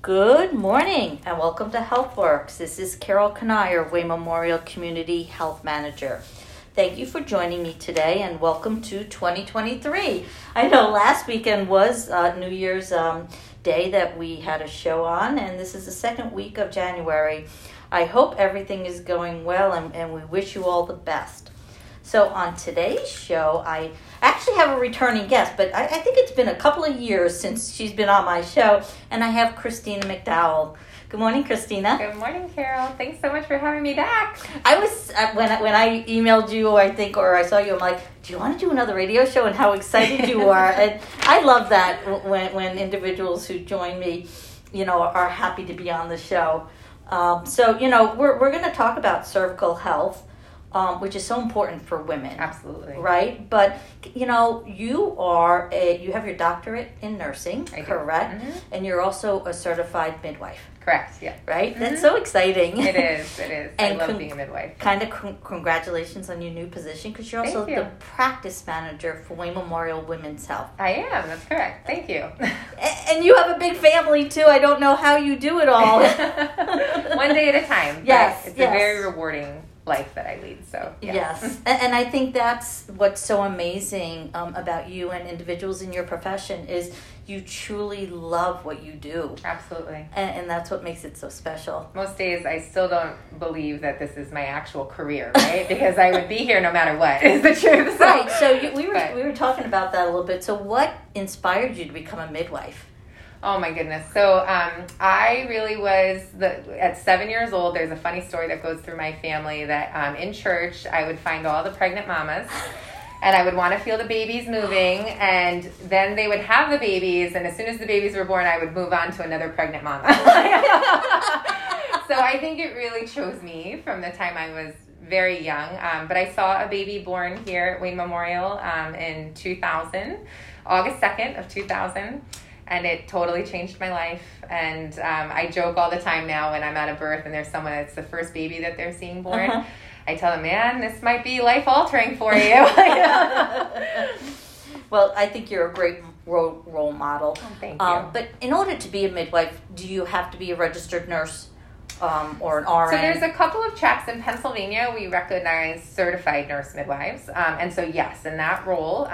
Good morning and welcome to HealthWorks. This is Carol Kanier, Way Memorial Community Health Manager. Thank you for joining me today and welcome to 2023. I know last weekend was New Year's Day that we had a show on, and this is the second week of January. I hope everything is going well and we wish you all the best. So on today's show, I actually have a returning guest, but I think it's been a couple of years since she's been on my show, and I have Christina McDowell. Good morning, Christina. Good morning, Carol. Thanks so much for having me back. I was, when I emailed you, I think, or I saw you, I'm like, do you want to do another radio show? And how excited you are. And I love that when individuals who join me, are happy to be on the show. So, we're going to talk about cervical health. Which is so important for women. Absolutely. Right? But, you have your doctorate in nursing, correct? Mm-hmm. And you're also a certified midwife. Correct, yeah. Right? Mm-hmm. That's so exciting. It is. And I love being a midwife. Congratulations on your new position, because you're also the practice manager for Way Memorial Women's Health. I am, that's correct. Thank you. And you have a big family, too. I don't know how you do it all. One day at a time. Yes, it's a very rewarding life that I lead, so yeah. Yes, and I think that's what's so amazing about you and individuals in your profession is you truly love what you do. Absolutely. And that's what makes it so special. Most days I still don't believe that this is my actual career, right? Because I would be here no matter what, is the truth. So. Right, so we were talking about that a little bit. So what inspired you to become a midwife? Oh my goodness. So I really was, at 7 years old, there's a funny story that goes through my family that in church, I would find all the pregnant mamas and I would want to feel the babies moving, and then they would have the babies, and as soon as the babies were born, I would move on to another pregnant mama. So I think it really chose me from the time I was very young. But I saw a baby born here at Wayne Memorial in 2000, August 2nd of 2000. And it totally changed my life. And I joke all the time now when I'm at a birth and there's someone that's the first baby that they're seeing born. Uh-huh. I tell them, man, this might be life-altering for you. Well, I think you're a great role model. Oh, thank you. But in order to be a midwife, do you have to be a registered nurse? Or an RN? So there's a couple of checks. In Pennsylvania, we recognize certified nurse midwives. And so yes, in that role,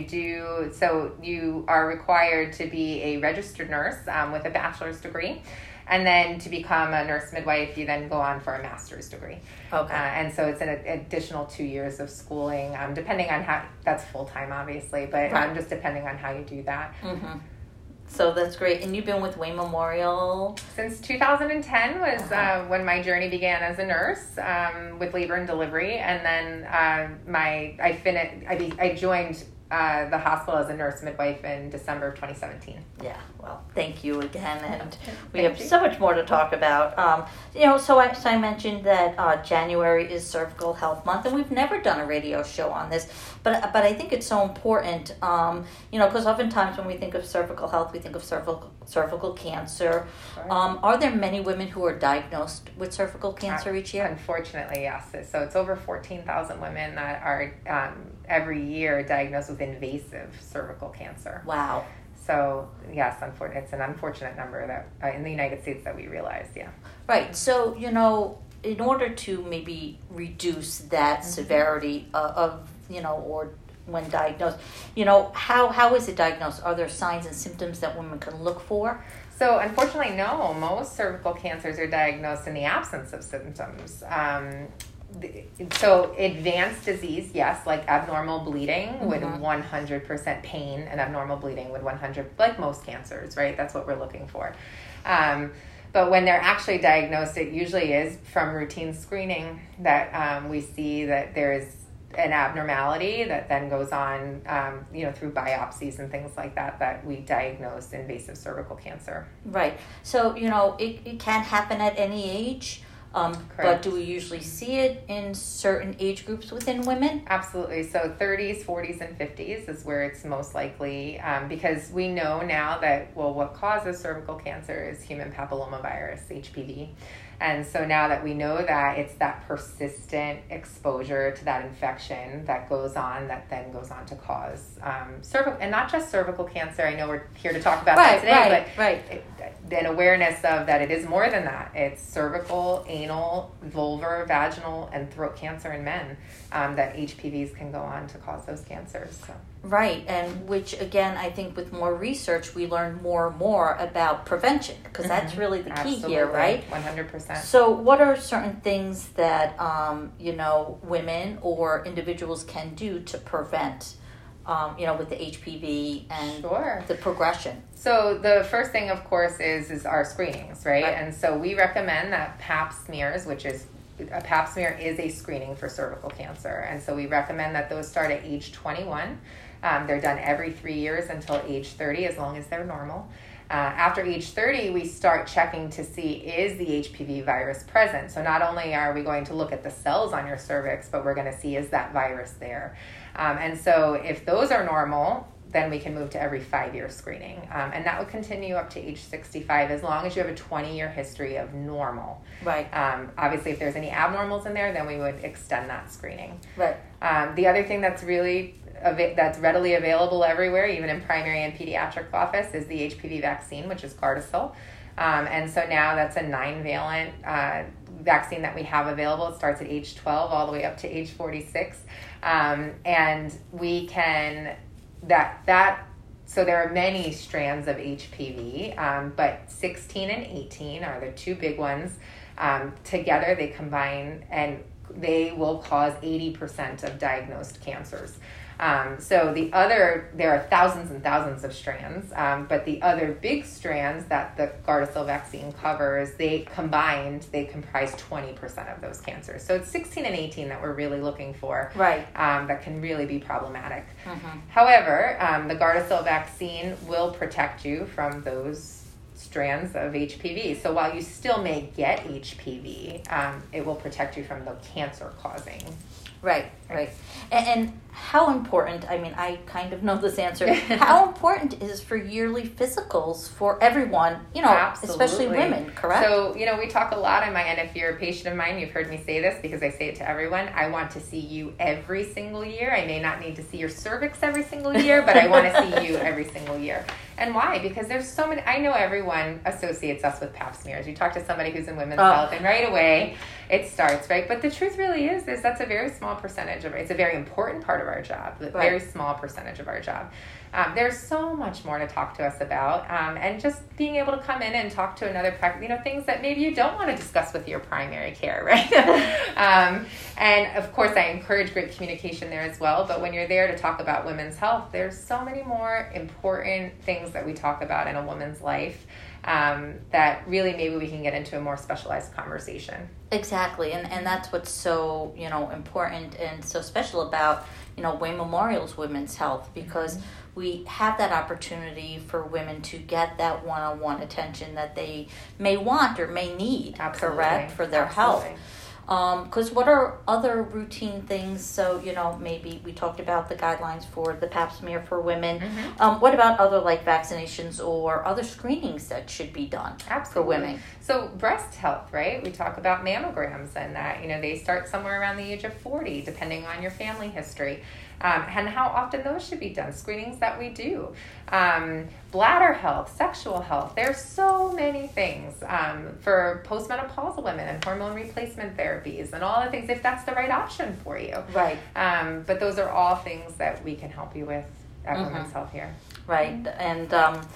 you are required to be a registered nurse with a bachelor's degree. And then to become a nurse midwife, you then go on for a master's degree. Okay. And so it's an additional 2 years of schooling, depending on how, that's full-time obviously, but just depending on how you do that. Mm-hmm. So that's great. And you've been with Way Memorial? Since 2010 was when my journey began as a nurse with labor and delivery. And then I joined the hospital as a nurse midwife in December of 2017. Yeah, well, thank you again. And we have so much more to talk about. So I mentioned that January is Cervical Health Month, and we've never done a radio show on this. But I think it's so important, because oftentimes when we think of cervical health, we think of cervical cancer. Right. Are there many women who are diagnosed with cervical cancer each year? Unfortunately, yes. So it's over 14,000 women that are every year diagnosed with invasive cervical cancer. Wow. So yes, it's an unfortunate number that in the United States that we realized. Yeah. Right. So in order to maybe reduce that severity of or when diagnosed, how is it diagnosed? Are there signs and symptoms that women can look for? So unfortunately, no. Most cervical cancers are diagnosed in the absence of symptoms. So advanced disease, yes, like abnormal bleeding with 100% pain, and abnormal bleeding with 100, like most cancers, right? That's what we're looking for. But when they're actually diagnosed, it usually is from routine screening that we see that there's an abnormality that then goes on, through biopsies and things like that we diagnose invasive cervical cancer. Right. So, it can happen at any age. But do we usually see it in certain age groups within women? Absolutely. So 30s, 40s, and 50s is where it's most likely, because we know now that, what causes cervical cancer is human papillomavirus, HPV. And so now that we know that, it's that persistent exposure to that infection that then goes on to cause cervical, and not just cervical cancer. I know we're here to talk about that today, but then awareness of that it is more than that. It's cervical, anal, vulvar, vaginal, and throat cancer in men, that HPVs can go on to cause those cancers. So. Right, and which again, I think with more research, we learn more and more about prevention, because that's really the key here, right? 100%. So what are certain things that, women or individuals can do to prevent, with the HPV and the progression? So the first thing, of course, is our screenings, right? And so we recommend that Pap smears, which is a Pap smear is a screening for cervical cancer. And so we recommend that those start at age 21. They're done every 3 years until age 30, as long as they're normal. After age 30, we start checking to see, is the HPV virus present? So not only are we going to look at the cells on your cervix, but we're going to see, is that virus there? And so if those are normal, then we can move to every 5-year screening. And that would continue up to age 65, as long as you have a 20-year history of normal. Right. Obviously, if there's any abnormals in there, then we would extend that screening. Right. The other thing that's that's readily available everywhere, even in primary and pediatric office, is the HPV vaccine, which is Gardasil. And so now that's a 9-valent vaccine that we have available. It starts at age 12 all the way up to age 46. And we can, so there are many strands of HPV, but 16 and 18 are the two big ones. Together they combine and they will cause 80% of diagnosed cancers. So there are thousands and thousands of strands, but the other big strands that the Gardasil vaccine covers, they comprise 20% of those cancers. So it's 16 and 18 that we're really looking for, right? That can really be problematic. Mm-hmm. However, the Gardasil vaccine will protect you from those strands of HPV. So while you still may get HPV, it will protect you from the cancer causing. Right. And how important, I kind of know this answer, how important is for yearly physicals for everyone, Absolutely. Especially women, correct? So, we talk a lot in my end. If you're a patient of mine, you've heard me say this because I say it to everyone. I want to see you every single year. I may not need to see your cervix every single year, but I want to see you every single year. And why? Because there's so many, I know everyone associates us with Pap smears. You talk to somebody who's in women's health and right away it starts, right? But the truth really is that's a very small percentage of it. It's a very important part of our job, a very small percentage of our job. There's so much more to talk to us about, and just being able to come in and talk to another, things that maybe you don't want to discuss with your primary care, right? And of course, I encourage great communication there as well. But when you're there to talk about women's health, there's so many more important things that we talk about in a woman's life, that really maybe we can get into a more specialized conversation. Exactly, and that's what's so important and so special about Wayne Memorial's Women's Health, because we have that opportunity for women to get that one-on-one attention that they may want or may need, correct, for their health. Because what are other routine things? So, maybe we talked about the guidelines for the Pap smear for women. Mm-hmm. What about other vaccinations or other screenings that should be done for women? So breast health, right? We talk about mammograms and that, they start somewhere around the age of 40, depending on your family history. And how often those should be done, screenings that we do. Bladder health, sexual health. There's so many things for postmenopausal women and hormone replacement therapies and all the things, if that's the right option for you. Right. But those are all things that we can help you with at Women's Health here. Right. And,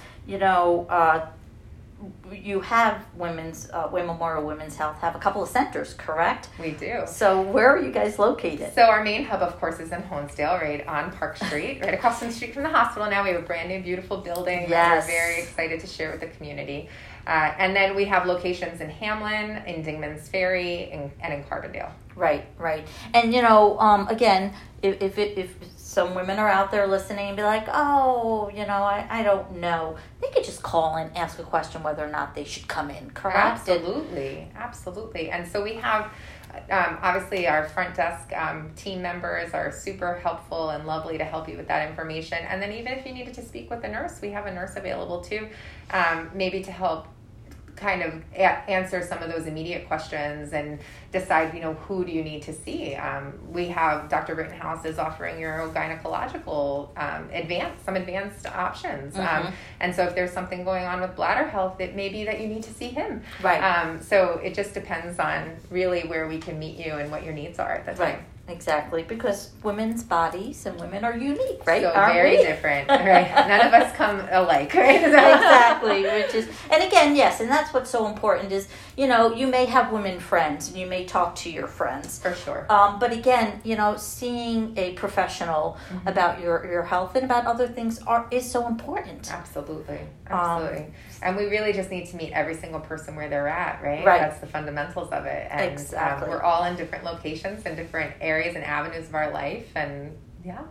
you have Wayne Memorial Women's Health have a couple of centers, correct? We do. So where are you guys located? So our main hub, of course, is in Honesdale, right on Park Street, right across the street from the hospital. Now we have a brand new, beautiful building that we're very excited to share with the community. And then we have locations in Hamlin, in Dingman's Ferry, and in Carbondale. Right. And, again, if some women are out there listening and be like, I don't know, they could just call and ask a question whether or not they should come in, correct? Absolutely. And so we have, obviously, our front desk team members are super helpful and lovely to help you with that information. And then even if you needed to speak with a nurse, we have a nurse available too, maybe to help kind of answer some of those immediate questions and decide, who do you need to see. We have Dr. Rittenhouse is offering urogynecological advanced options. And so if there's something going on with bladder health, it may be that you need to see him. Right. So it just depends on really where we can meet you and what your needs are at the time. Right. Exactly, because women's bodies and women are unique, right? So Aren't very we? different, right? None of us come alike, right? Exactly, and again, yes, and that's what's so important is, you may have women friends and you may talk to your friends. For sure. But again, seeing a professional about your health and about other things is so important. Absolutely. And we really just need to meet every single person where they're at, right? Right. That's the fundamentals of it. And exactly. We're all in different locations and different areas and avenues of our life. And yeah.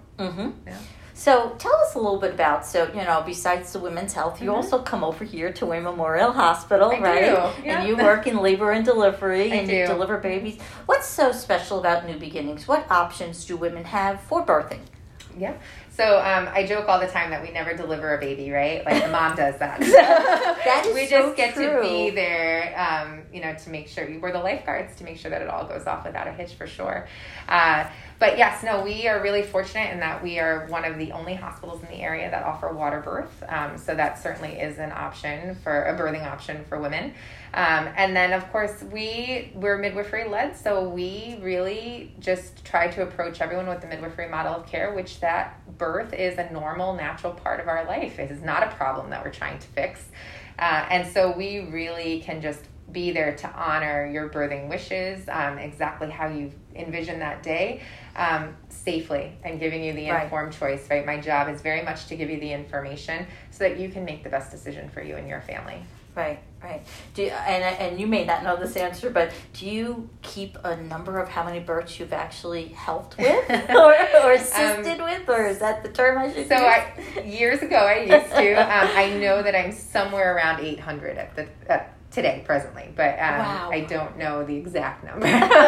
So tell us a little bit about, besides the women's health, you also come over here to Wayne Memorial Hospital, I right? do. Yeah. And you work in labor and delivery, and do. you deliver babies. What's so special about New Beginnings? What options do women have for birthing? Yeah. So I joke all the time that we never deliver a baby, right? Like the mom does that. That is we so just get true. to be there, to make sure we're the lifeguards to make sure that it all goes off without a hitch for sure. But yes, no, we are really fortunate in that we are one of the only hospitals in the area that offer water birth. So that certainly is an option for a birthing option for women. And then of course we're midwifery led. So we really just try to approach everyone with the midwifery model of care, which that birth is a normal, natural part of our life. It is not a problem that we're trying to fix. And so we really can just be there to honor your birthing wishes, exactly how you envision that day, safely, and giving you the informed choice, right? My job is very much to give you the information so that you can make the best decision for you and your family. Right. And you may not know this answer, but do you keep a number of how many births you've actually helped with or assisted with, or is that the term I should use? Years ago I used to. I know that I'm somewhere around 800 at today, presently, but wow. I don't know the exact number.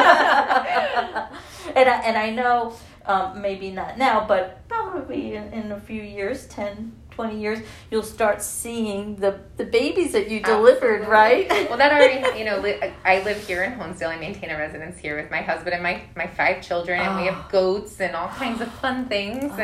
And I know, maybe not now, but probably in a few years, 10, 20 years, you'll start seeing the babies that you delivered, right? Well, that already, I live here in Honesdale. I maintain a residence here with my husband and my 5 children, and we have goats and all kinds of fun things.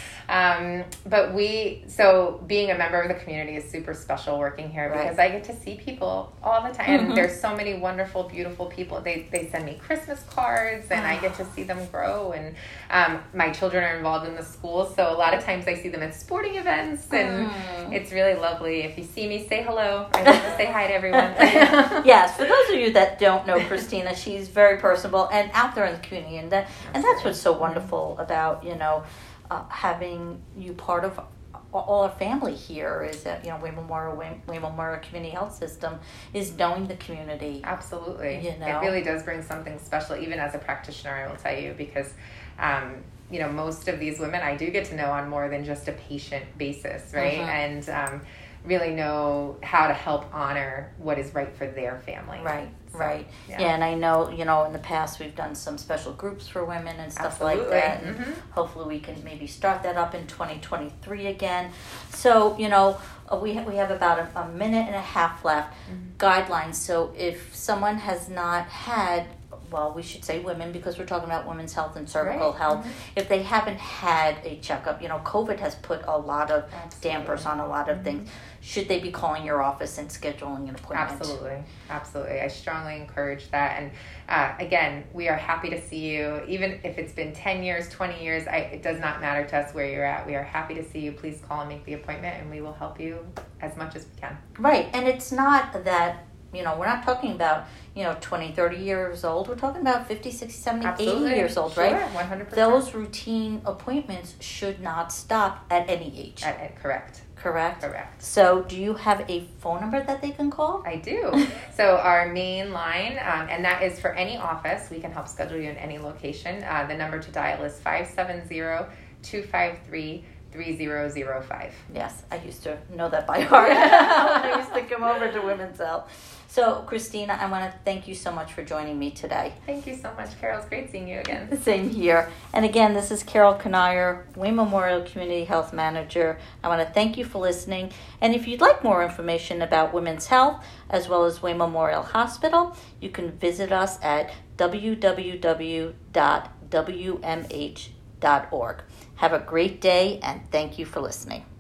But being a member of the community is super special working here because I get to see people all the time. And there's so many wonderful, beautiful people. They send me Christmas cards and I get to see them grow. And my children are involved in the school. So a lot of times I see them at sporting events and it's really lovely. If you see me, say hello. I love to say hi to everyone. Yes, for those of you that don't know Christina, she's very personable and out there in the community. And that's what's so wonderful about, having you part of all our family here is that, Wayne Memorial Community Health System is knowing the community. Absolutely. It really does bring something special, even as a practitioner, I will tell you, because, most of these women I do get to know on more than just a patient basis, right? And really know how to help honor what is right for their family. Right. Yeah, and I know, in the past we've done some special groups for women and stuff like that. And hopefully we can maybe start that up in 2023 again. So, we have about a minute and a half left. Guidelines. So if someone has not had, well, we should say women because we're talking about women's health and cervical health. If they haven't had a checkup, COVID has put a lot of dampers on a lot of things. Should they be calling your office and scheduling an appointment? Absolutely. I strongly encourage that. And again, we are happy to see you. Even if it's been 10 years, 20 years, it does not matter to us where you're at. We are happy to see you. Please call and make the appointment, and we will help you as much as we can. Right. And it's not that, we're not talking about, 20, 30 years old. We're talking about 50, 60, 70, 80 years old, right? Sure, 100%. Those routine appointments should not stop at any age. Correct. So do you have a phone number that they can call? I do. So our main line, and that is for any office. We can help schedule you in any location. The number to dial is 570-253-3688. 3005. Yes, I used to know that by heart when I used to come over to Women's Health. So, Christina, I want to thank you so much for joining me today. Thank you so much, Carol. It's great seeing you again. Same here. And again, this is Carol Kanier, Wayne Memorial Community Health Manager. I want to thank you for listening. And if you'd like more information about women's health, as well as Wayne Memorial Hospital, you can visit us at www.wmh.org. Have a great day, and thank you for listening.